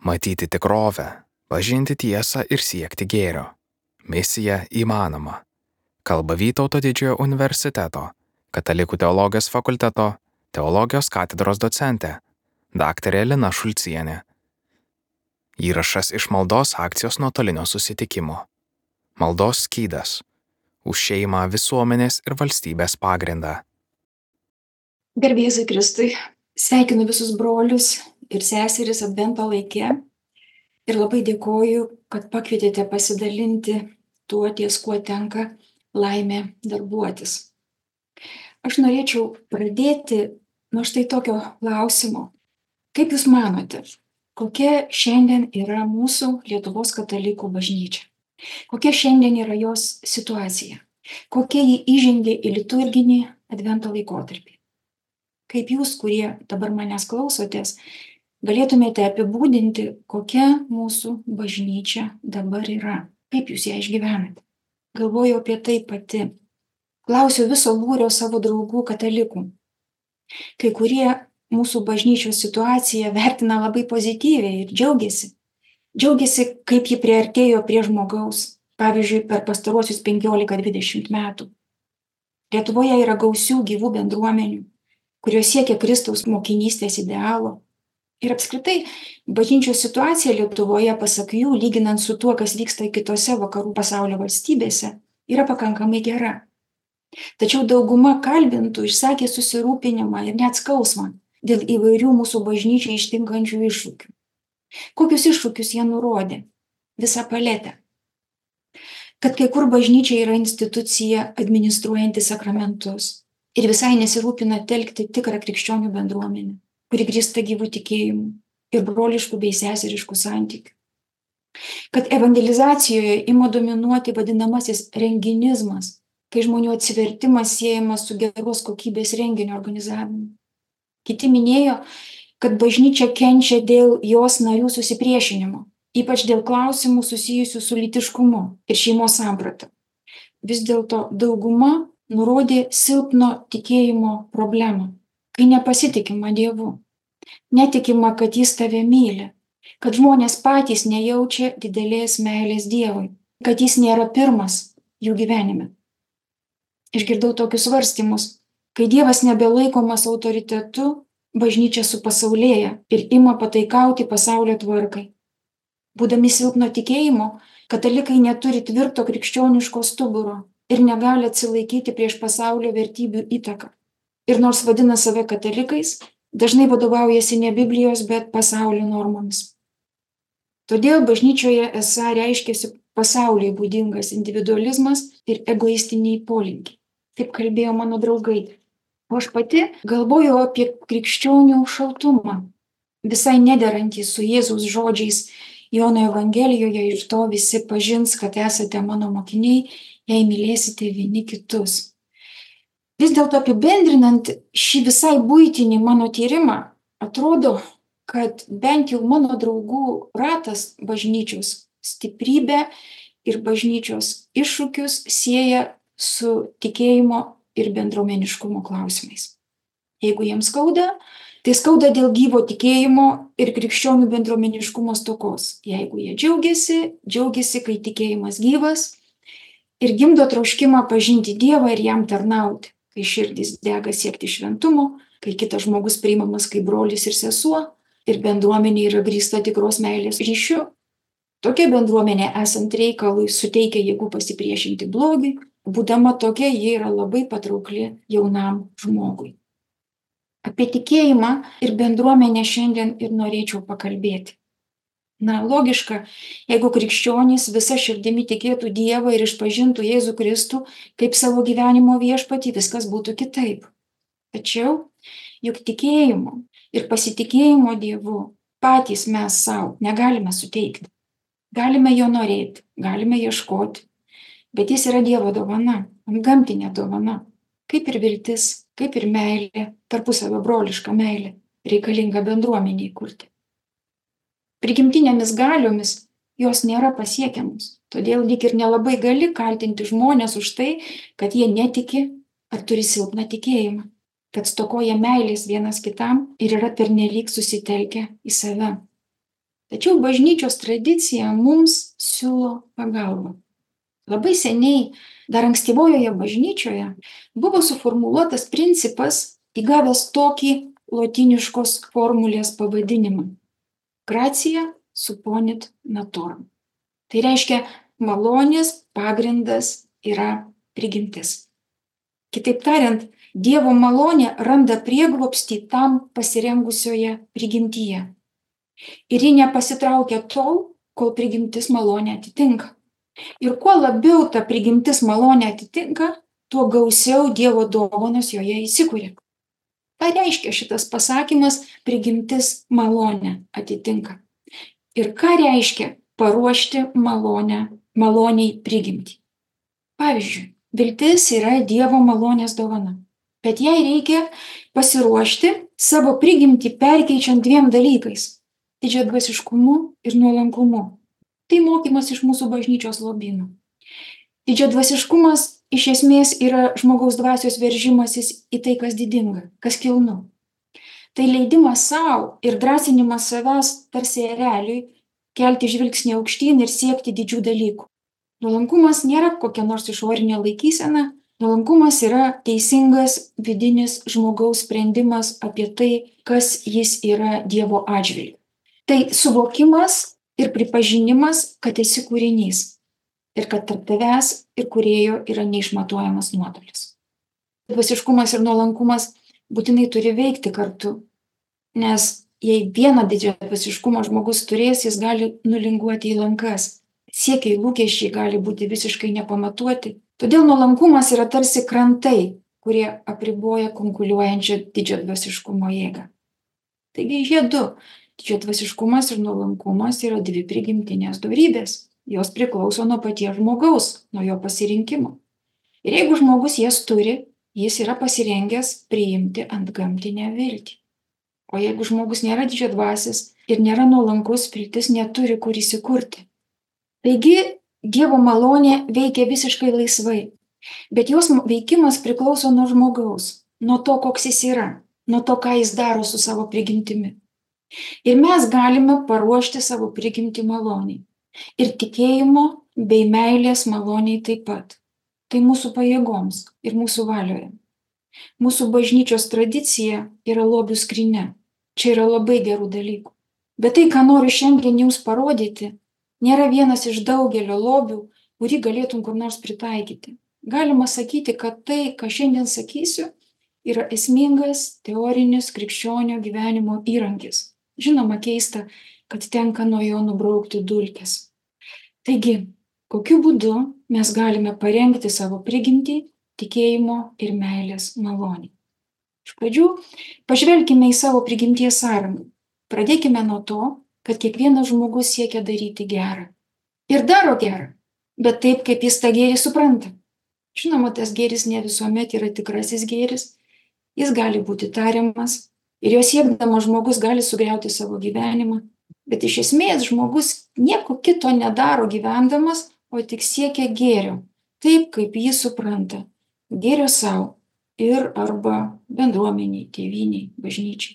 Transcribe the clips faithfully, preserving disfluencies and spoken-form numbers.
matyti tikrovę, pažinti tiesą ir siekti gėrio. Misija įmanoma. Kalba Vytauto Didžiojo universiteto, Katalikų teologijos fakulteto, teologijos katedros docentė, daktarė Lina Šulcienė. Įrašas iš maldos akcijos nuotolinio susitikimo. Maldos skydas. Už šeimą, visuomenės ir valstybės pagrindą. Garbė Jėzui Kristui. Sveikinu visus brolius ir seseris Advento laike ir labai dėkoju, kad pakvietėte pasidalinti tuo, ties kuo tenka laimė darbuotis. Aš norėčiau pradėti nuo štai tokio klausimo. Kaip Jūs manote, kokia šiandien yra mūsų Lietuvos katalikų bažnyčia? Kokia šiandien yra jos situacija? Kokia ji įžengė į liturginį Advento laikotarpį? Kaip Jūs, kurie dabar manęs klausotės, galėtumėte apibūdinti, kokia mūsų bažnyčia dabar yra? Kaip Jūs ją išgyvenate? Galvoju apie tai pati. Klausiu viso būrio savo draugų katalikų. Kai kurie mūsų bažnyčios situaciją vertina labai pozityviai ir džiaugiasi. Džiaugiasi, kaip ji priartėjo prie žmogaus, pavyzdžiui, per pastaruosius penkiolika dvidešimt metų. Lietuvoje yra gausių gyvų bendruomenių, kurios siekia Kristaus mokinystės idealo. Ir apskritai, bažnyčios situacija Lietuvoje, pasak jų, lyginant su tuo, kas vyksta kitose vakarų pasaulio valstybėse, yra pakankamai gera. Tačiau dauguma kalbintų išsakė susirūpinimą ir net skausmą dėl įvairių mūsų bažnyčiai ištinkančių iššūkių. Kokius iššūkius jie nurodė? Visą paletę. Kad kai kur bažnyčia yra institucija administruojanti sakramentus ir visai nesirūpina telkti tikrą krikščionių bendruomenę, kuri grįsta gyvų tikėjimų ir broliškų bei seseriškų santykių. Kad evangelizacijoje ima dominuoti vadinamasis renginizmas, kai žmonių atsivertimas siejamas su geros kokybės renginio organizavimu. Kiti minėjo, kad bažnyčia kenčia dėl jos narių susipriešinimo, ypač dėl klausimų susijusių su lytiškumu ir šeimos samprata. Vis dėlto dauguma nurodė silpno tikėjimo problemą, kai nepasitikima Dievu. Netikima, kad Jis tave myli, kad žmonės patys nejaučia didelės meilės Dievui, kad Jis nėra pirmas jų gyvenime. Išgirdau tokius svarstymus, kai Dievas nebelaikomas autoritetu, bažnyčia supasaulėja ir ima pataikauti pasaulio tvarkai. Būdami silpno tikėjimo, katalikai neturi tvirto krikščioniško stuburo ir negali atsilaikyti prieš pasaulio vertybių įtaką. Ir nors vadina save katalikais, dažnai vadovaujasi ne Biblijos, bet pasaulio normomis. Todėl bažnyčioje esą reiškiasi pasauliui būdingas individualizmas ir egoistiniai polinkiai. Taip kalbėjo mano draugai. O aš pati galvoju apie krikščionių šaltumą, visai nederantį su Jėzaus žodžiais Jono Evangelijoje, iš to visi pažins, kad esate mano mokiniai, jei mylėsite vieni kitus. Vis dėlto apibendrinant šį visai buitinį mano tyrimą, atrodo, kad bent jau mano draugų ratas bažnyčios stiprybę ir bažnyčios iššūkius sieja su tikėjimo ir bendruomeniškumo klausimais. Jeigu jiems skauda, tai skauda dėl gyvo tikėjimo ir krikščionių bendruomeniškumo stokos. Jeigu jie džiaugiasi, džiaugiasi, kai tikėjimas gyvas ir gimdo troškimą pažinti Dievą ir jam tarnauti, kai širdis dega siekti šventumo, kai kitas žmogus priimamas kaip brolis ir sesuo ir bendruomenė yra grįsta tikros meilės ryšiu. Tokia bendruomenė esant reikalui suteikia jėgų pasipriešinti blogiui. Būdama tokia, ji yra labai patraukli jaunam žmogui. Apie tikėjimą ir bendruomenę šiandien ir norėčiau pakalbėti. Na, logiška, jeigu krikščionys visa širdimi tikėtų Dievą ir išpažintų Jėzų Kristų kaip savo gyvenimo viešpatį, viskas būtų kitaip. Tačiau, juk tikėjimo ir pasitikėjimo Dievu patys mes savo negalime suteikti. Galime jo norėti, galime ieškoti. Bet jis yra Dievo dovana, gamtinė dovana, kaip ir viltis, kaip ir meilė, tarpusavio broliška meilė, reikalinga bendruomeniai kurti. Prigimtinėmis galiomis jos nėra pasiekiamos, todėl lyg ir nelabai gali kaltinti žmonės už tai, kad jie netiki ar turi silpną tikėjimą, kad stokoja meilės vienas kitam ir yra pernelyg susitelkę į save. Tačiau bažnyčios tradicija mums siūlo pagalbą. Labai seniai, dar ankstyvojoje bažnyčioje, buvo suformuluotas principas įgavęs tokį lotyniškos formulės pavadinimą – gratia supponit naturam. Tai reiškia, malonės pagrindas yra prigimtis. Kitaip tariant, Dievo malonė randa prieglobstį tam pasirengusioje prigimtyje. Ir ji nepasitraukia tol, kol prigimtis malonė atitinka. Ir kuo labiau ta prigimtis malonė atitinka, tuo gausiau Dievo dovanos joje įsikūrė. Ką reiškia šitas pasakymas prigimtis malonė atitinka? Ir ką reiškia paruošti malonę, maloniai prigimtį? Pavyzdžiui, viltis yra Dievo malonės dovana, bet jai reikia pasiruošti savo prigimtį perkeičiant dviem dalykais – didžiadvasiškumu ir nuolankumu. Tai mokymas iš mūsų bažnyčios lobyno. Didžiadvasiškumas iš esmės yra žmogaus dvasios veržimasis į tai, kas didinga, kas kilnu. Tai leidimas savo ir drąsinimas savęs tarsi ereliui kelti žvilgsnį aukštyn ir siekti didžių dalykų. Nuolankumas nėra kokia nors išorinė laikysena, nuolankumas yra teisingas vidinis žmogaus sprendimas apie tai, kas jis yra Dievo atžvilgiu. Tai suvokimas ir pripažinimas, kad esi kūrinys ir kad tarp tavęs ir kūrėjo yra neišmatuojamas nuotolis. Dvasiškumas ir nuolankumas būtinai turi veikti kartu, nes jei vieną didžiąją dvasiškumą žmogus turės, jis gali nulinguoti į lankas. Siekiai, lūkesčiai gali būti visiškai nepamatuoti. Todėl nuolankumas yra tarsi krantai, kurie apriboja kunkuliuojančią didžiadvasiškumo jėgą. Taigi jie du, didžiadvasiškumas ir nuolankumas, yra dvi prigimtinės dorybės. Jos priklauso nuo paties žmogaus, nuo jo pasirinkimo. Ir jeigu žmogus jas turi, jis yra pasirengęs priimti antgamtinę viltį. O jeigu žmogus nėra didžiadvasis ir nėra nuolankus, viltis neturi kur įsikurti. Taigi, Dievo malonė veikia visiškai laisvai, bet jos veikimas priklauso nuo žmogaus, nuo to, koks jis yra, nuo to, ką jis daro su savo prigimtimi. Ir mes galime paruošti savo prigimtį maloniai. Ir tikėjimo bei meilės maloniai taip pat. Tai mūsų pajėgoms ir mūsų valioje. Mūsų bažnyčios tradicija yra lobių skrynia. Čia yra labai gerų dalykų. Bet tai, ką noriu šiandien jums parodyti, nėra vienas iš daugelio lobių, kurį galėtum kur nors pritaikyti. Galima sakyti, kad tai, ką šiandien sakysiu, yra esmingas teorinis krikščionio gyvenimo įrankis. Žinoma, keista, kad tenka nuo jo nubraukti dulkes. Taigi, kokiu būdu mes galime parengti savo prigimtį tikėjimo ir meilės malonį? Iš pradžių pažvelkime į savo prigimties sąrangą. Pradėkime nuo to, kad kiekvienas žmogus siekia daryti gerą. Ir daro gerą, bet taip, kaip jis tą gėrį supranta. Žinoma, tas gėris ne visuomet yra tikrasis gėris, jis gali būti tariamas ir jo siekdamas žmogus gali sugriauti savo gyvenimą, bet iš esmės žmogus nieko kito nedaro gyvendamas, o tik siekia gėrio, taip, kaip jį supranta. Gėrio savo ir arba bendruomeniai, tėvynei, bažnyčiai.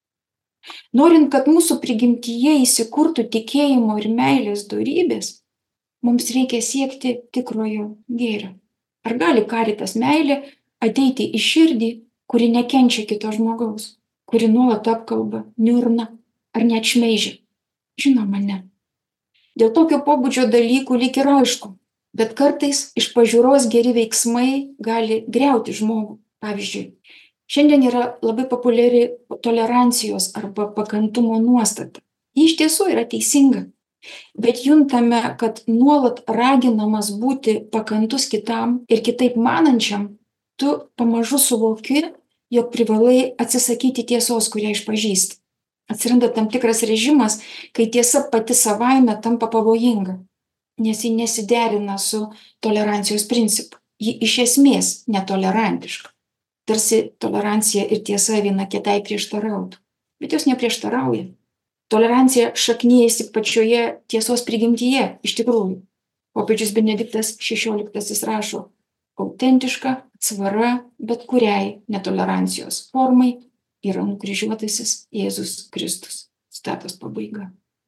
Norint, kad mūsų prigimtyje įsikurtų tikėjimo ir meilės dorybės, mums reikia siekti tikrojo gėrio. Ar gali karitas meilė ateiti į širdį, kuri nekenčia kito žmogaus, kuri nuolat apkalba, niurna ar net šmeižia? Žinoma, ne. Dėl tokio pobūdžio dalykų lyg ir aišku, bet kartais iš pažiūros geri veiksmai gali griauti žmogų. Pavyzdžiui, šiandien yra labai populiari tolerancijos arba pakantumo nuostata. Ji iš tiesų yra teisinga, bet juntame, kad nuolat raginamas būti pakantus kitam ir kitaip manančiam, tu pamažu suvoki, jog privalai atsisakyti tiesos, kurią išpažįsti. Atsiranda tam tikras režimas, kai tiesa pati savaime tampa pavojinga, nes ji nesiderina su tolerancijos principu. Ji iš esmės netolerantiška. Tarsi tolerancija ir tiesa viena kitai prieštarautų, bet jos neprieštarauja. Tolerancija šaknyjasi pačioje tiesos prigimtyje, iš tikrųjų. Popiežius Benediktas šešioliktasis rašo: autentiška atsvara bet kuriai netolerancijos formai yra nukryžiuotasis Jėzus Kristus. Citatos pabaiga.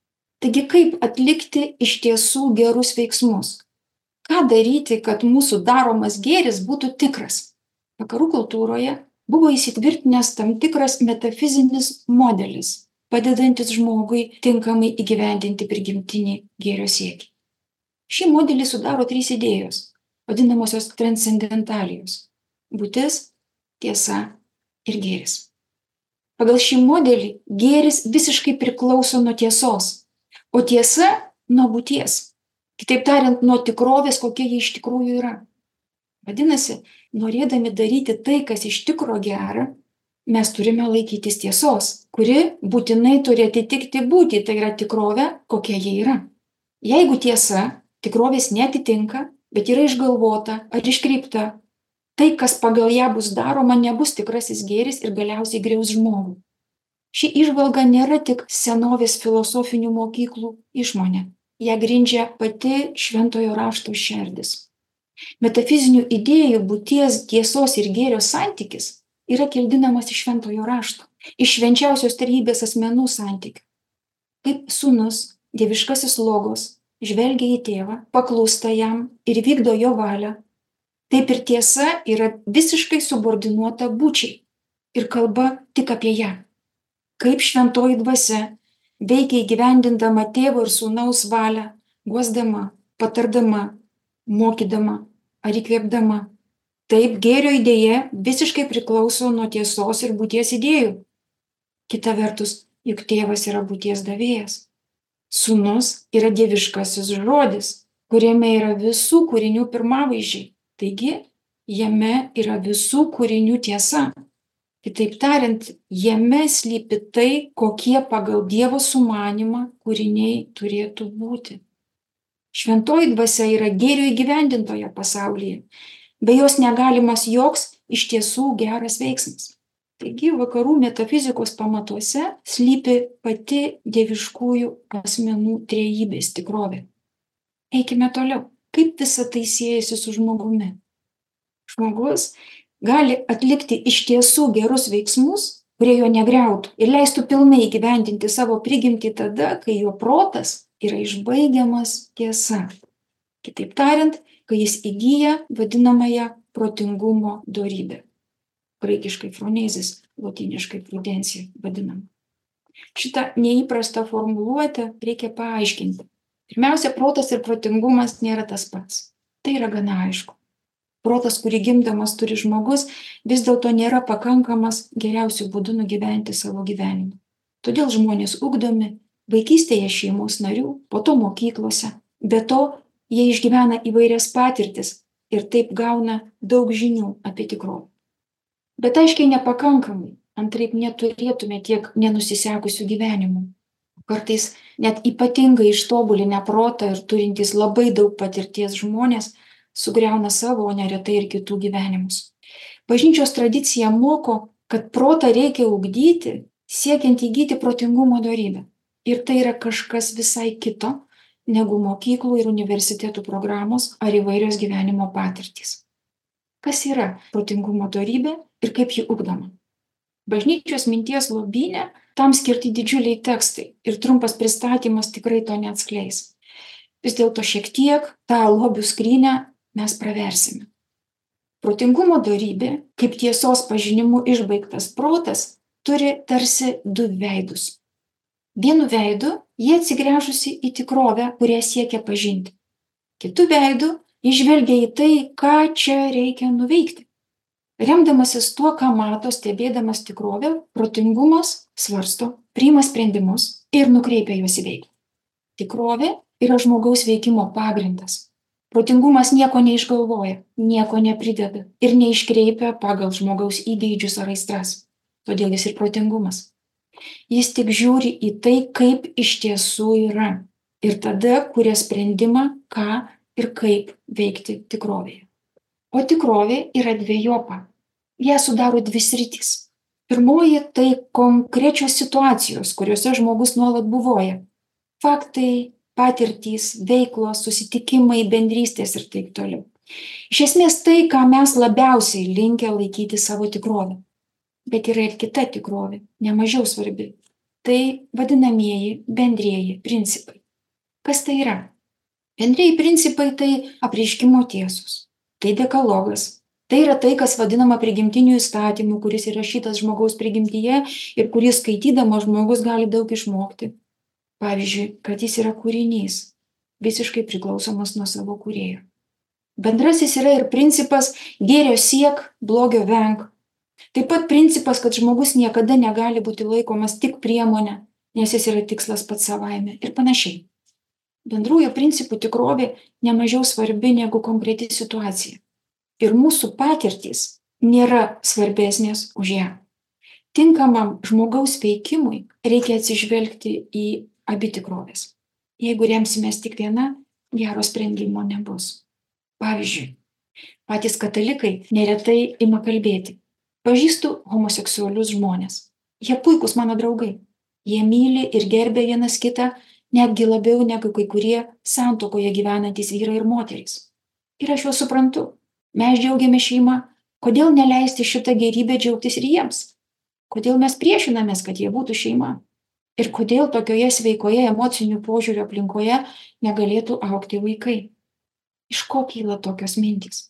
Taigi kaip atlikti iš tiesų gerus veiksmus? Ką daryti, kad mūsų daromas gėris būtų tikras? Vakarų kultūroje buvo įsitvirtinęs tam tikras metafizinis modelis, padedantis žmogui tinkamai įgyvendinti prigimtinį gėrio siekį. Šį modelį sudaro trys idėjos, vadinamosios transcendentalijos – būtis, tiesa ir gėris. Pagal šį modelį gėris visiškai priklauso nuo tiesos, o tiesa nuo būties. Kitaip tariant, nuo tikrovės, kokia ji iš tikrųjų yra. Vadinasi, norėdami daryti tai, kas iš tikro gera, mes turime laikytis tiesos, kuri būtinai turi atitikti būtį, tai yra tikrovė, kokia ji yra. Jeigu tiesa tikrovės netitinka, bet yra išgalvota ar iškreipta, tai, kas pagal ją bus daroma, nebus tikrasis gėris ir galiausiai griaus žmogų. Ši įžvalga nėra tik senovės filosofinių mokyklų išmonė. Ją grindžia pati šventojo rašto šerdis. Metafizinių idėjų būties, tiesos ir gėrio santykis yra kildinamas iš šventojo rašto, iš švenčiausios trejybės asmenų santykių. Kaip sūnus, dieviškasis logos, žvelgia į tėvą, paklūsta jam ir vykdo jo valią, taip ir tiesa yra visiškai subordinuota būčiai ir kalba tik apie ją. Kaip šventoji dvasia veikia įgyvendindama tėvo ir sūnaus valią, guosdama, patardama, mokydama ar įkvėpdama. Taip gėrio idėja visiškai priklauso nuo tiesos ir būties idėjų. Kita vertus, juk tėvas yra būties davėjas. Sūnus yra dieviškasis žodis, kuriame yra visų kūrinių pirmavaizdžiai. Taigi, jame yra visų kūrinių tiesa. Kitaip tariant, jame slypi tai, kokie pagal Dievo sumanymą kūriniai turėtų būti. Šventoji dvasia yra gėrio įgyvendintoje pasaulyje. Be jos negalimas joks iš tiesų geras veiksmas. Taigi vakarų metafizikos pamatuose slypi pati dieviškųjų asmenų trejybės tikrovė. Eikime toliau. Kaip visa tai siejasi su žmogumi? Žmogus gali atlikti iš tiesų gerus veiksmus, kurie jo negriautų ir leistų pilnai įgyvendinti savo prigimtį tada, kai jo protas yra išbaigiamas tiesa. Kitaip tariant, kai jis įgyja vadinamąją protingumo dorybę. Graikiškai phronesis, lotyniškai prudencija vadinama. Šitą neįprastą formuluotę reikia paaiškinti. Pirmiausia, protas ir protingumas nėra tas pats. Tai yra gana aišku. Protas, kurį gimdamas turi žmogus, vis dėlto nėra pakankamas geriausių būdų nugyventi savo gyvenimą. Todėl žmonės ugdomi vaikystėje šeimos narių, po to mokyklose. Be to, jie išgyvena įvairias patirtis ir taip gauna daug žinių apie tikrovę. Bet aiškiai nepakankamai, antraip neturėtume tiek nenusisekusių gyvenimų. Kartais net ypatingai ištobulinę protą ir turintys labai daug patirties žmonės sugriauna savo, o neretai ir kitų gyvenimus. Bažnyčios tradicija moko, kad protą reikia ugdyti, siekiant įgyti protingumo dorybę. Ir tai yra kažkas visai kito, negu mokyklų ir universitetų programos ar įvairios gyvenimo patirtys. Kas yra protingumo dorybė ir kaip ji ugdoma? Bažnyčios minties lobyne tam skirti didžiuliai tekstai ir trumpas pristatymas tikrai to neatskleis. Vis dėlto šiek tiek tą lobių skrynę mes praversime. Protingumo dorybė, kaip tiesos pažinimu išbaigtas protas, turi tarsi du veidus. Vienu veidu jie atsigręžusi į tikrovę, kurią siekia pažinti. Kitu veidu jie žvelgia į tai, ką čia reikia nuveikti. Remdamasis tuo, ką mato, stebėdamas tikrovę, protingumas svarsto, priima sprendimus ir nukreipia juos į veiklą. Tikrovė yra žmogaus veikimo pagrindas. Protingumas nieko neišgalvoja, nieko neprideda ir neiškreipia pagal žmogaus įgeidžius ar aistras. Todėl jis ir protingumas. Jis tik žiūri į tai, kaip iš tiesų yra. Ir tada kuria sprendimą, ką ir kaip veikti tikrovėje. O tikrovė yra dvejopa. Ją sudaro dvi sritys. Pirmoji tai konkrečios situacijos, kuriuose žmogus nuolat buvoja. Faktai, patirtys, veiklos, susitikimai, bendrystės ir taip toliau. Iš esmės tai, ką mes labiausiai linkę laikyti savo tikrovę. Bet yra ir kita tikrovė, nemažiau svarbi. Tai vadinamieji bendrieji principai. Kas tai yra? Bendrieji principai tai apreiškimo tiesos, tai dekalogas. Tai yra tai, kas vadinama prigimtiniu įstatymu, kuris įrašytas žmogaus prigimtyje ir kurį skaitydamas žmogus gali daug išmokti. Pavyzdžiui, kad jis yra kūrinys, visiškai priklausomas nuo savo kūrėjo. Bendrasis yra ir principas gėrio siek, blogio venk. Taip pat principas, kad žmogus niekada negali būti laikomas tik priemonė, nes jis yra tikslas pats savaime ir panašiai. Bendrųjų principų tikrovė nemažiau svarbi negu konkreti situacija. Ir mūsų patirtys nėra svarbesnės už ją. Tinkamam žmogaus veikimui reikia atsižvelgti į abi tikrovės. Jeigu remsimės tik viena, gero sprendimo nebus. Pavyzdžiui, patys katalikai neretai ima kalbėti. Pažįstu homoseksualius žmonės. Jie puikūs mano draugai. Jie myli ir gerbia vienas kitą, netgi labiau negu kai kurie santuokoje gyvenantys vyrai ir moterys. Ir aš juos suprantu. Mes džiaugiame šeimą. Kodėl neleisti šitą gerybę džiaugtis ir jiems? Kodėl mes priešinamės, kad jie būtų šeima? Ir kodėl tokioje sveikoje emocinių požiūrių aplinkoje negalėtų augti vaikai? Iš ko kyla tokios mintys?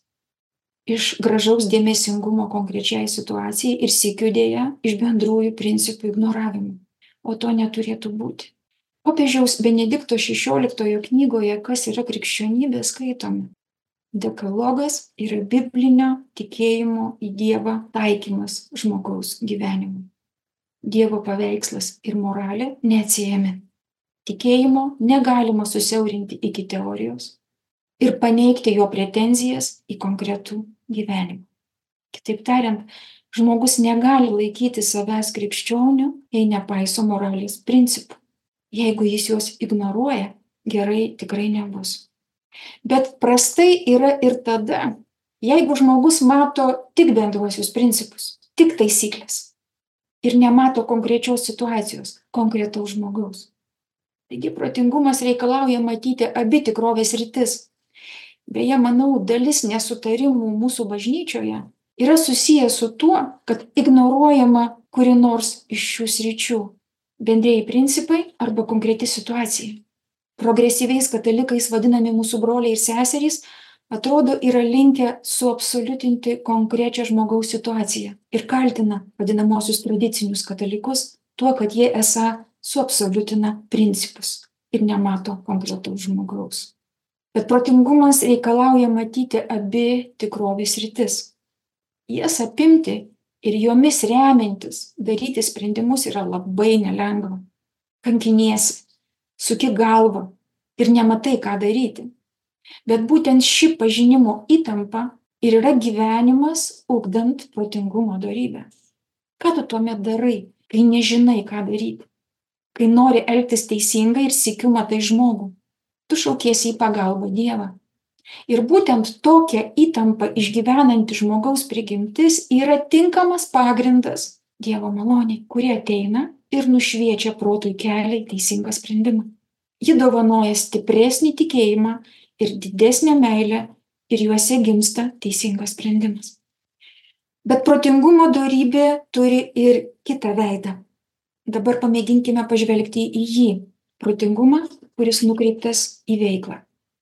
Iš gražaus dėmesingumo konkrečiai situacijai ir sykiu dėja iš bendrųjų principų ignoravimo. O to neturėtų būti. Popiežiaus Benedikto šešioliktojo knygoje Kas yra krikščionybė skaitome. Dekalogas yra biblinio tikėjimo į Dievą taikymas žmogaus gyvenimui. Dievo paveikslas ir moralė neatsiejami. Tikėjimo negalima susiaurinti iki teorijos ir paneigti jo pretenzijas į konkretų gyvenimą. Kitaip tariant, žmogus negali laikyti savęs krikščioniu, jei nepaiso moralės principų. Jeigu jis juos ignoruoja, gerai tikrai nebus. Bet prastai yra ir tada, jeigu žmogus mato tik bendruosius principus, tik taisyklės ir nemato konkrečios situacijos, konkretaus žmogaus. Taigi protingumas reikalauja matyti abi tikrovės rytis. Beje, manau, dalis nesutarimų mūsų bažnyčioje yra susijęs su tuo, kad ignoruojama kuri nors iš šių sričių. Bendrieji principai arba konkreti situacija. Progresyviais katalikais vadinami mūsų broliai ir seserys atrodo yra linkę suabsoliutinti konkrečią žmogaus situaciją ir kaltina vadinamosius tradicinius katalikus tuo, kad jie esą suabsoliutina principus ir nemato konkretaus žmogaus. Bet protingumas reikalauja matyti abi tikrovės rytis. Jas apimti ir jomis remiantis daryti sprendimus yra labai nelengva. Kankiniesi, suki galvą ir nematai, ką daryti. Bet būtent ši pažinimo įtampa ir yra gyvenimas ugdant protingumo dorybę. Ką tu tuomet darai, kai nežinai, ką daryti? Kai nori elgtis teisingai ir sykiu matai žmogų. Tu šaukiesi į pagalbą Dievą. Ir būtent tokia įtampa išgyvenanti žmogaus prigimtis yra tinkamas pagrindas Dievo maloniai, kurie ateina ir nušviečia protui kelią į teisingą sprendimą. Ji dovanoja stipresnį tikėjimą ir didesnę meilę ir juose gimsta teisingas sprendimas. Bet protingumo dorybė turi ir kitą veidą. Dabar pamėginkime pažvelgti į jį, protingumą, kuris nukreiptas į veiklą.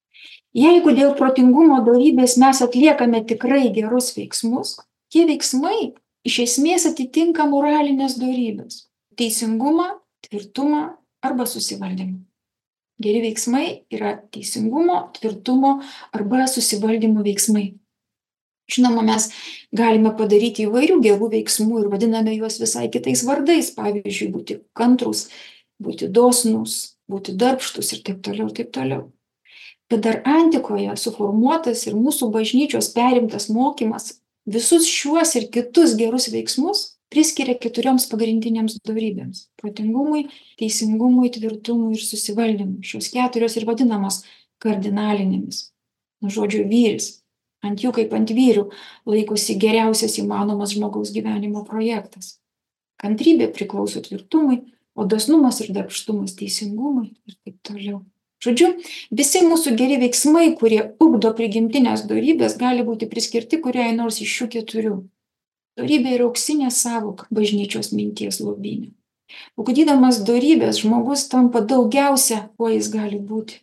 Jeigu dėl protingumo dorybės mes atliekame tikrai gerus veiksmus, tie veiksmai iš esmės atitinka moralinės dorybės – teisingumą, tvirtumą arba susivaldymą. Geri veiksmai yra teisingumo, tvirtumo arba susivaldymo veiksmai. Žinoma, mes galime padaryti įvairių gerų veiksmų ir vadiname juos visai kitais vardais, pavyzdžiui, būti kantrūs, būti dosnūs, būti darbštūs ir taip toliau, ir taip toliau. Bet dar antikoje suformuotas ir mūsų bažnyčios perimtas mokymas visus šiuos ir kitus gerus veiksmus priskiria keturioms pagrindinėms dorybėms – protingumui, teisingumui, tvirtumui ir susivaldymui. Šios keturios ir vadinamos kardinalinėmis. Nuo žodžio vyris. Ant jų kaip ant vyrių laikosi geriausias įmanomas žmogaus gyvenimo projektas. Kantrybė priklauso tvirtumui, o dosnumas ir darbštumas teisingumui ir taip toliau. Žodžiu, visi mūsų geri veiksmai, kurie ugdo prigimtinės dorybės, gali būti priskirti kuriai nors iš šių keturių. Dorybė yra auksinė sąvoka bažnyčios minties lobyne. Ugdydamas dorybės, žmogus tampa daugiausia, kuo jis gali būti.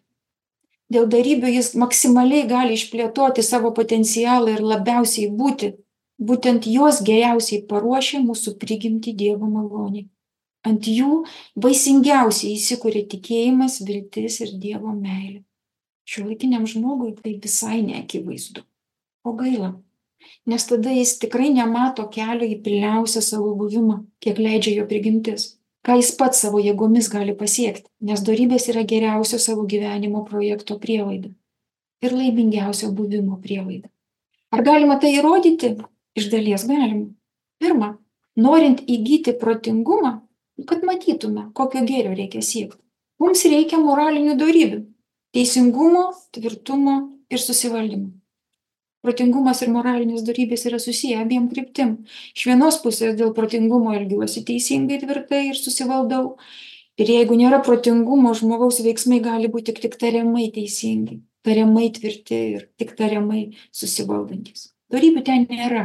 Dėl darybių jis maksimaliai gali išplėtoti savo potencialą ir labiausiai būti. Būtent jos geriausiai paruošia mūsų prigimti Dievo maloniai. Ant jų vaisingiausiai įsikuria tikėjimas, viltis ir Dievo meilė. Šiuolaikiniam žmogui tai visai neakivaizdu. O gaila, nes tada jis tikrai nemato kelio į pilniausią savo buvimą, kiek leidžia jo prigimtis. Ką jis pats savo jėgomis gali pasiekti, nes dorybės yra geriausio savo gyvenimo projekto prielaida ir laimingiausio buvimo prielaida. Ar galima tai įrodyti? Iš dalies galima. Pirma, norint įgyti protingumą, kad matytume, kokio gėrio reikia siekti, mums reikia moralinių dorybių - teisingumo, tvirtumo ir susivaldymo. Protingumas ir moralinės dorybės yra susiję abiem kryptim. Iš vienos pusės dėl protingumo elgiuosi teisingai, tvirtai ir susivaldau. Ir jeigu nėra protingumo, žmogaus veiksmai gali būti tik, tik tariamai teisingi, tariamai tvirti ir tik tariamai susivaldantis. Dorybių ten nėra.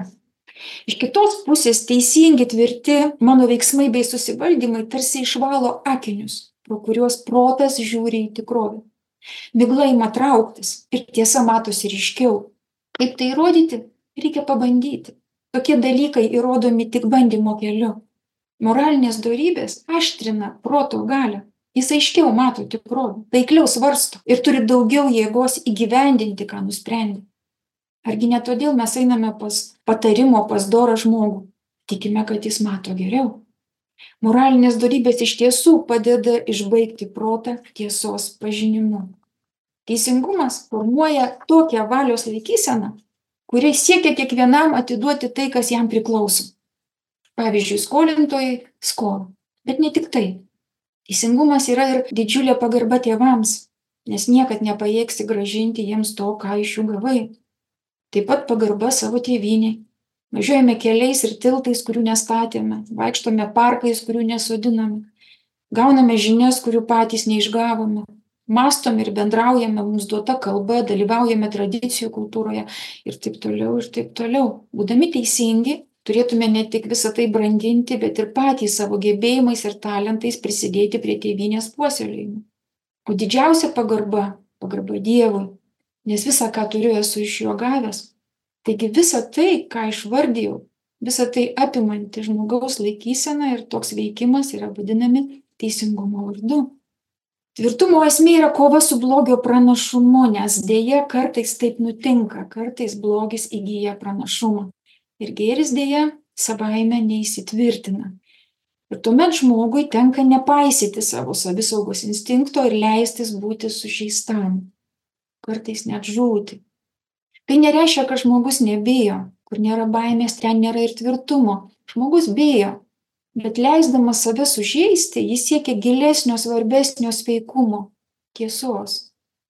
Iš kitos pusės teisingi, tvirti mano veiksmai bei susivaldymai tarsi išvalo akinius, pro kuriuos protas žiūri į tikrovę. Migla ima trauktis ir tiesa matosi ryškiau. Kaip tai įrodyti? Reikia pabandyti. Tokie dalykai įrodomi tik bandymo keliu. Moralinės dorybės aštrina proto galią. Jis aiškiau mato tikrovę, taikliau svarsto ir turi daugiau jėgos įgyvendinti, ką nusprendė. Argi ne todėl mes einame pas patarimo, pas dorą žmogų? Tikime, kad jis mato geriau. Moralinės dorybės iš tiesų padeda išbaigti protą tiesos pažinimu. Teisingumas formuoja tokią valios laikyseną, kuri siekia kiekvienam atiduoti tai, kas jam priklauso. Pavyzdžiui, skolintojai skolą. Bet ne tik tai. Teisingumas yra ir didžiulė pagarba tėvams, nes niekad nepajėgsi grąžinti jiems to, ką iš jų gavai. Taip pat pagarba savo tėvynei. Važiuojame keliais ir tiltais, kurių nestatėme, vaikštome parkais, kurių nesodiname, gauname žinias, kurių patys neišgavome. Mąstom ir bendraujame mums duota kalba, dalyvaujame tradicijų kultūroje ir taip toliau, ir taip toliau. Būdami teisingi, turėtume ne tik visą tai brandinti, bet ir patys savo gebėjimais ir talentais prisidėti prie tėvynės puoselėjimo. O didžiausia pagarba, pagarba Dievui, nes visą, ką turiu, esu iš jo gavęs. Taigi visa tai, ką išvardijau, visa tai apimanti žmogaus laikysena ir toks veikimas yra vadinami teisingumo vardu. Tvirtumo esmė yra kova su blogio pranašumu, nes dėja kartais taip nutinka, kartais blogis įgyja pranašumą. Ir gėris dėja savaime neįsitvirtina. Ir tuomet žmogui tenka nepaisyti savo savisaugos instinkto ir leistis būti sužeistam, kartais net žūti. Tai nereiškia, kad žmogus nebijo, kur nėra baimės, ten nėra ir tvirtumo. Žmogus bijo. Bet leisdamas save sužeisti, jis siekia gilesnio, svarbesnio sveikumo, tiesos.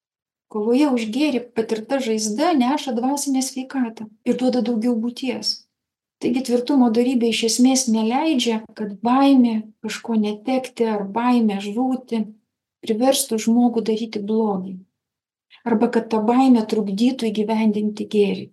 Kovoje už gėrį patirta žaizda neša dvasinę sveikatą ir duoda daugiau būties. Taigi tvirtumo dorybė iš esmės neleidžia, kad baimė kažko netekti ar baimė žūti priverstų žmogų daryti blogį. Arba kad ta baimė trukdytų įgyvendinti gėrį.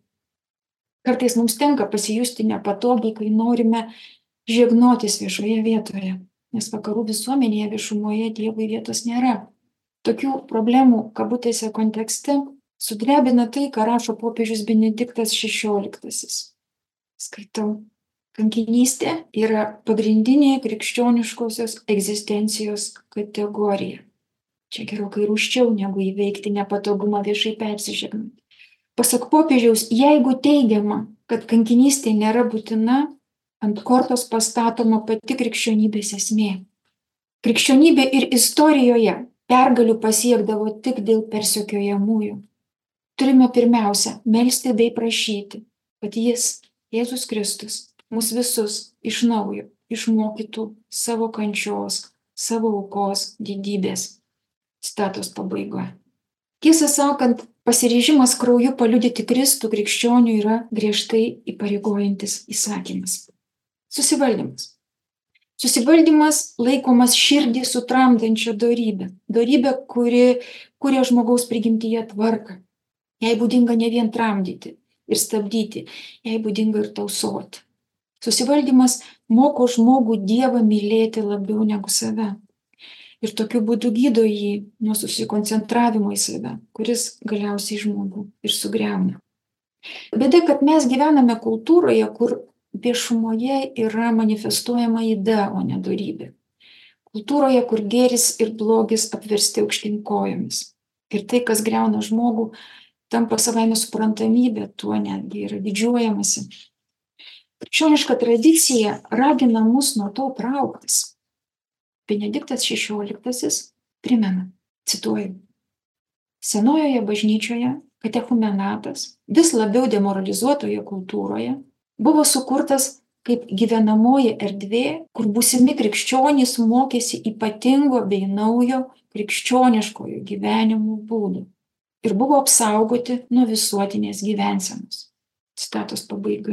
Kartais mums tenka pasijusti nepatogiai, kai norime žegnotis viešoje vietoje, nes vakarų visuomenėje viešumoje Dievui vietos nėra. Tokių problemų, kabutėse, kontekste sudrebina tai, ką rašo popiežius Benediktas šešioliktasis. Skaitau. Kankinystė yra pagrindinė krikščioniškosios egzistencijos kategorija. Čia gerokai rūsčiau negu įveikti nepatogumą viešai persižegnant. Pasak popiežiaus, jeigu teigiama, kad kankinystė nėra būtina, ant kortos pastatoma pati krikščionybės esmė. Krikščionybė ir istorijoje pergalių pasiekdavo tik dėl persekiojamųjų. Turime pirmiausia melsti bei prašyti, kad jis, Jėzus Kristus, mus visus iš naujo išmokytų savo kančios, savo aukos didybės. Citatos pabaiga. Tiesą sakant, pasiryžimas krauju paliudyti Kristų krikščionių yra griežtai įpareigojantis įsakymas. Susivaldymas. Susivaldymas laikomas širdį sutramdančią dorybę. Dorybę, kuri kuria žmogaus prigimtyje tvarką. Jai būdinga ne vien tramdyti ir stabdyti, jai būdinga ir tausoti. Susivaldymas moko žmogų Dievą mylėti labiau negu save. Ir tokiu būdu gydo jį nuo susikoncentravimo į save, kuris galiausiai žmogų ir sugriauna. Bėda, kad mes gyvename kultūroje, kur viešumoje yra manifestuojama ida, o ne dorybė. Kultūroje, kur gėris ir blogis apversti aukštyn kojomis. Ir tai, kas griauna žmogų, tampa savaime suprantamybė, tuo netgi yra didžiuojamasi. Krikščioniška tradicija ragina mus nuo to trauktis. Benediktas šešioliktasis primena, cituoju, senojoje bažnyčioje katechumenatas vis labiau demoralizuotoje kultūroje buvo sukurtas kaip gyvenamoji erdvė, kur būsimi krikščionys mokėsi ypatingo bei naujo krikščioniškojo gyvenimo būdo ir buvo apsaugoti nuo visuotinės gyvensenos. Citatos pabaiga.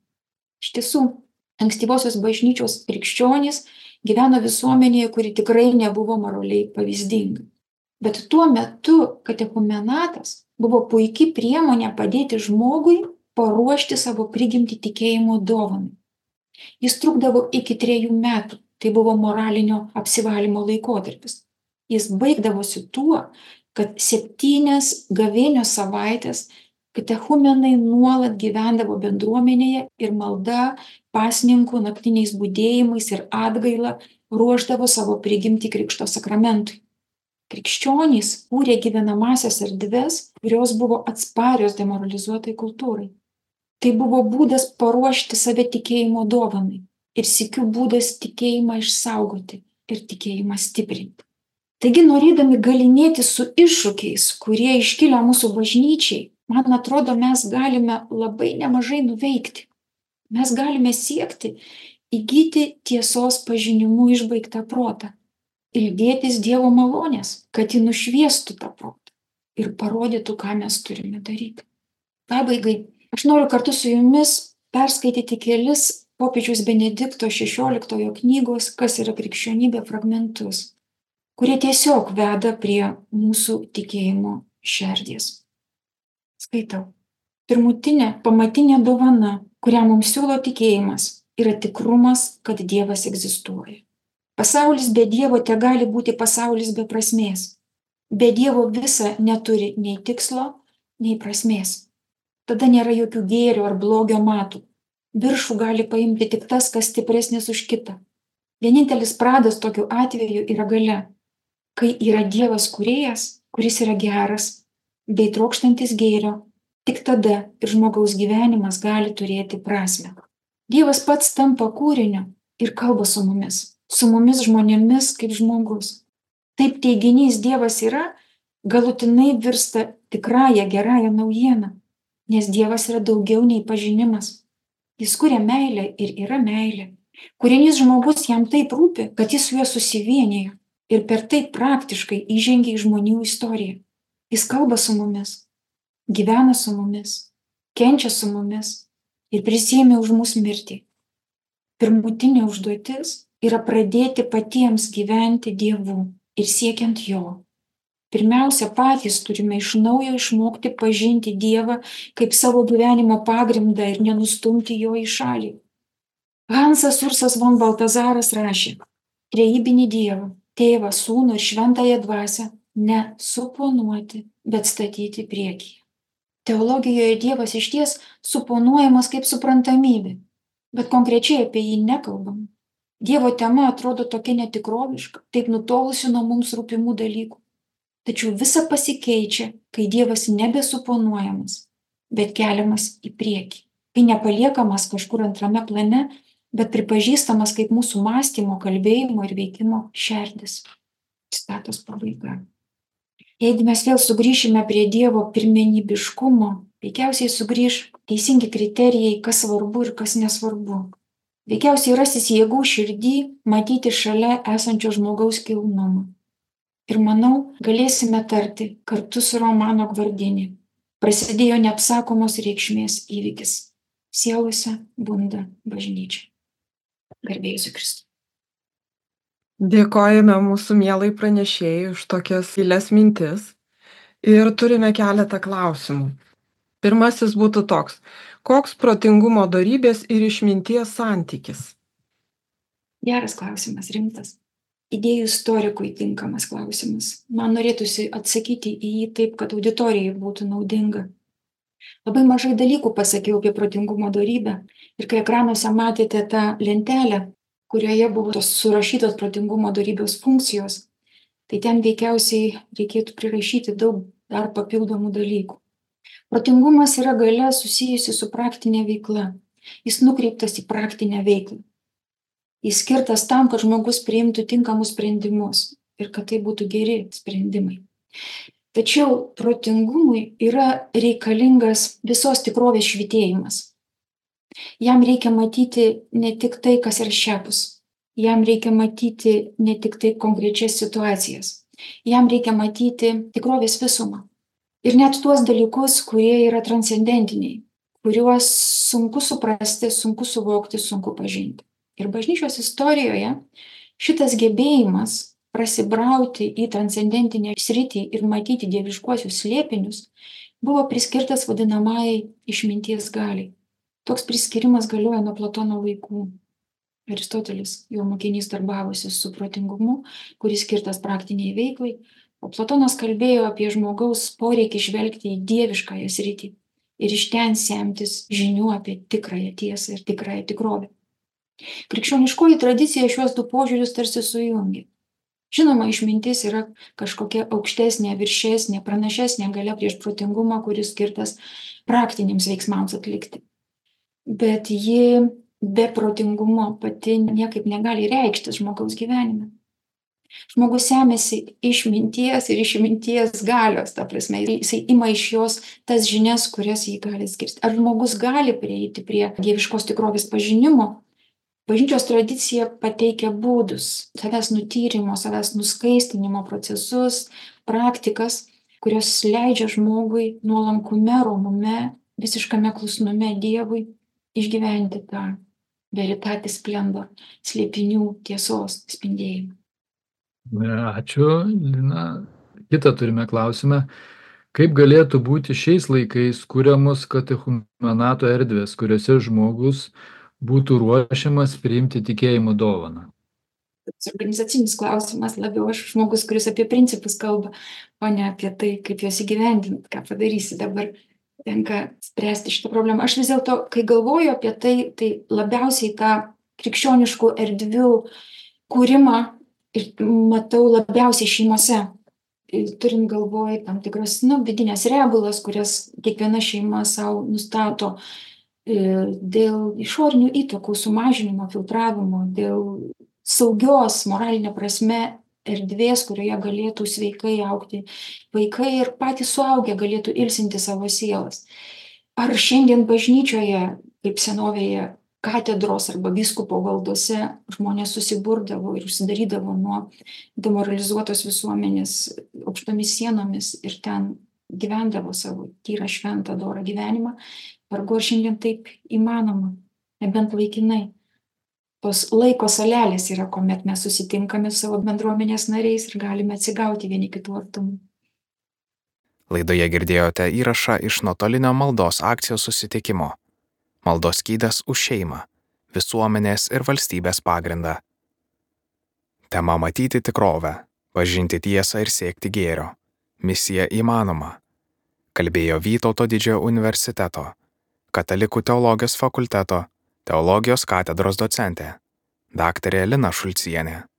Iš tiesų, ankstyvosios bažnyčios krikščionys gyveno visuomenėje, kuri tikrai nebuvo moraliai pavyzdinga. Bet tuo metu katechumenatas buvo puikiai priemonė padėti žmogui paruošti savo prigimtį tikėjimo dovanai. Jis trukdavo iki trejų metų, tai buvo moralinio apsivalymo laikotarpis. Jis baigdavosi tuo, kad septynias gavėnios savaitės katechumenai nuolat gyvendavo bendruomenėje ir malda, pasninkų naktiniais budėjimais ir atgaila ruošdavo savo prigimtį krikšto sakramentui. Krikščionys kūrė gyvenamąsias erdves, kurios buvo atsparios demoralizuotai kultūrai. Tai buvo būdas paruošti save tikėjimo dovanai ir sykiu būdas tikėjimą išsaugoti ir tikėjimą stiprinti. Taigi, norėdami galinėti su iššūkiais, kurie iškilia mūsų bažnyčiai, man atrodo, mes galime labai nemažai nuveikti. Mes galime siekti įgyti tiesos pažinimu išbaigtą protą, ilgėtis Dievo malonės, kad ji nušviestų tą protą ir parodytų, ką mes turime daryti. Pabaigai, aš noriu kartu su jumis perskaityti kelis popiežiaus Benedikto šešioliktojo knygos Kas yra krikščionybė fragmentus, kurie tiesiog veda prie mūsų tikėjimo šerdies. Skaitau. Pirmutinė, pamatinė dovana, kurią mums siūlo tikėjimas, yra tikrumas, kad Dievas egzistuoja. Pasaulis be Dievo tegali būti pasaulis be prasmės. Be Dievo visa neturi nei tikslo, nei prasmės. Tada nėra jokių gėrio ar blogio matų. Viršų gali paimti tik tas, kas stipresnis už kitą. Vienintelis pradas tokiu atveju yra galia, kai yra Dievas kūrėjas, kuris yra geras, bei trokštantis gėrio, tik tada ir žmogaus gyvenimas gali turėti prasmę. Dievas pats tampa kūriniu ir kalba su mumis, su mumis žmonėmis kaip žmogus. Taip teiginys Dievas yra, galutinai virsta tikrąją gerąją naujieną, nes Dievas yra daugiau nei pažinimas. Jis kuria meilę ir yra meilė. Kūrinys žmogus jam taip rūpi, kad jis su juo susivienijo ir per tai praktiškai įžengia į žmonių istoriją. Jis kalba su mumis, gyvena su mumis, kenčia su mumis ir prisiėmė už mus mirtį. Pirmutinė užduotis yra pradėti patiems gyventi Dievu ir siekiant Jo. Pirmiausia, patys turime iš naujo išmokti pažinti Dievą kaip savo gyvenimo pagrindą ir nenustumti Jo į šalį. Hansas Ursas von Baltazaras rašė, trejybinį Dievą, Tėvą, Sūnų ir Šventąją Dvasią ne suponuoti, bet statyti priekyje. Teologijoje Dievas išties suponuojamas kaip suprantamybė, bet konkrečiai apie jį nekalbam. Dievo tema atrodo tokia netikroviška, taip nutolusi nuo mums rūpimų dalykų. Tačiau visa pasikeičia, kai Dievas nebesuponuojamas, bet keliamas į priekį. Kai nepaliekamas kažkur antrame plane, bet pripažįstamas kaip mūsų mąstymo, kalbėjimo ir veikimo šerdis. Citatos pabaiga. Jeigu mes vėl sugrįšime prie Dievo pirmenybiškumo, veikiausiai sugrįš teisingi kriterijai, kas svarbu ir kas nesvarbu. Veikiausiai rasis jėgų širdį matyti šalia esančio žmogaus kilnumą. Ir manau, galėsime tarti kartu su Romano Gvardini. Prasidėjo neapsakomos reikšmės įvykis. Sielose bunda bažnyčia. Garbė Jėzui Kristui. Dėkojame mūsų mielai pranešėjai už tokias gilias mintis ir turime keletą klausimų. Pirmasis būtų toks. Koks protingumo dorybės ir išminties santykis? Geras klausimas, rimtas. Idėjų istorikui tinkamas klausimas. Man norėtųsi atsakyti į jį taip, kad auditorijai būtų naudinga. Labai mažai dalykų pasakiau apie protingumo dorybę ir kai ekranuose matėte tą lentelę, kurioje buvo tos surašytos protingumo dorybės funkcijos, tai ten veikiausiai reikėtų prirašyti daug dar papildomų dalykų. Protingumas yra galia susijusi su praktinė veikla. Jis nukreiptas į praktinę veiklą. Jis skirtas tam, kad žmogus priimtų tinkamus sprendimus ir kad tai būtų geri sprendimai. Tačiau protingumui yra reikalingas visos tikrovės švytėjimas. Jam reikia matyti ne tik tai, kas yra šiapus. Jam reikia matyti ne tik tai konkrečias situacijas. Jam reikia matyti tikrovės visumą. Ir net tuos dalykus, kurie yra transcendentiniai, kuriuos sunku suprasti, sunku suvokti, sunku pažinti. Ir bažnyčios istorijoje šitas gebėjimas prasibrauti į transcendentinę sritį ir matyti dieviškuosius slėpinius buvo priskirtas vadinamajai išminties galiai. Toks priskirimas galioja nuo Platono laikų. Aristotelis, jo mokinys, darbavosi su protingumu, kuris skirtas praktiniai veiklai, o Platonas kalbėjo apie žmogaus poreikį žvelgti į dieviškąją sritį ir iš ten semtis žinių apie tikrąją tiesą ir tikrąją tikrovę. Krikščioniškoji tradicija šiuos du požiūrius tarsi sujungia. Žinoma, išmintis yra kažkokia aukštesnė, viršesnė, pranašesnė galia prieš protingumą, kuris skirtas praktiniams veiksmams atlikti. Bet ji be protingumo pati niekaip negali reikštis žmogaus gyvenime. Žmogus semėsi išminties ir išminties galios, ta prasme, jisai ima iš jos tas žinias, kurias jį gali skirti. Ar žmogus gali prieiti prie dieviškos tikrovės pažinimo? Bažnyčios tradicija pateikia būdus, savęs nutyrimo, savęs nuskaistinimo procesus, praktikas, kurios leidžia žmogui nuolankume, romume, visiškame klusnume Dievui išgyventi tą veritatis splendor, slėpinių tiesos spindėjimą. Ačiū, Lina. Kitą turime klausimą. Kaip galėtų būti šiais laikais kuriamos katechumenato erdvės, kuriuose žmogus būtų ruošiamas priimti tikėjimo dovaną? Organizacinis klausimas, labiau aš žmogus, kuris apie principus kalba, o ne apie tai, kaip juos įgyvendinti, ką padarysi dabar. Tenka spręsti šitą problemą. Aš vis dėlto, kai galvoju apie tai, tai labiausiai tą krikščioniškų erdvių kūrimą ir matau labiausiai šeimose. Turim galvoj tam tikras, nu, vidinės regulas, kurias kiekviena šeima savo nustato dėl išorinių įtakų sumažinimo, filtravimo, dėl saugios moralinė prasme erdvės, kurioje galėtų sveikai augti vaikai ir patys suaugę galėtų ilsinti savo sielas. Ar šiandien bažnyčioje, kaip senovėje, katedros arba vyskupo valdose žmonės susiburdavo ir užsidarydavo nuo demoralizuotos visuomenės aukštomis sienomis ir ten gyvendavo savo tyrą, šventą, dorą gyvenimą? Vargu ar šiandien taip įmanoma, nebent laikinai. Tos laiko salelės yra, kuomet mes susitinkame su savo bendruomenės nariais ir galime atsigauti vieni kitų artumų. Laidoje girdėjote įrašą iš nuotolinio maldos akcijos susitikimo. Maldos skydas už šeimą, visuomenės ir valstybės pagrindą. Tema matyti tikrovę, pažinti tiesą ir siekti gėrio. Misija įmanoma. Kalbėjo Vytauto Didžiojo universiteto, Katalikų teologijos fakulteto, teologijos katedros docentė, daktarė Lina Šulcienė.